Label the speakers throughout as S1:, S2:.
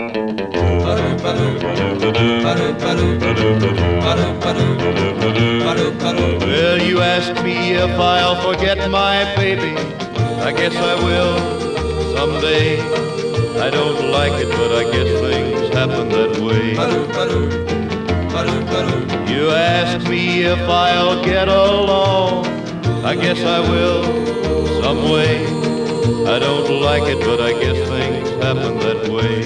S1: Well, you ask me if I'll forget my baby. I guess I will someday. I don't like it, but I guess things happen that way. You ask me if I'll get along. I guess I will some way. I don't like it, but I guess things happen that way.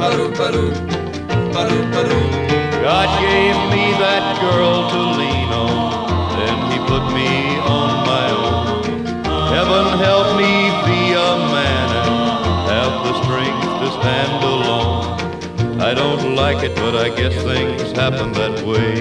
S1: God gave me that girl to lean on, then he put me on my own. Heaven help me be a man and have the strength to stand alone. I don't like it, but I guess things happen that way.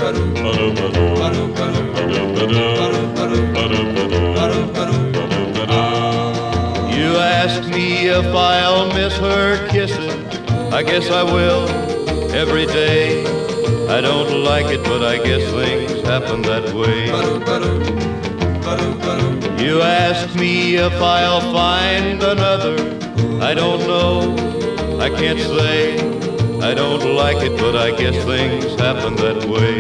S1: You ask me if I'll miss her kisses. I guess I will every day. I don't like it, but I guess things happen that way. You ask me if I'll find another. I don't know, I can't say. I don't like it, but I guess things happen that way.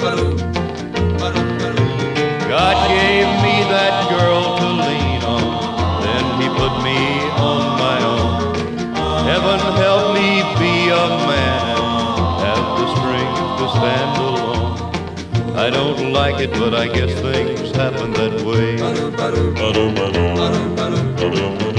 S1: God gave me that girl to lean on, then he put me on my own. Heaven help me be a man and have the strength to stand alone. I don't like it, but I guess things happen that way.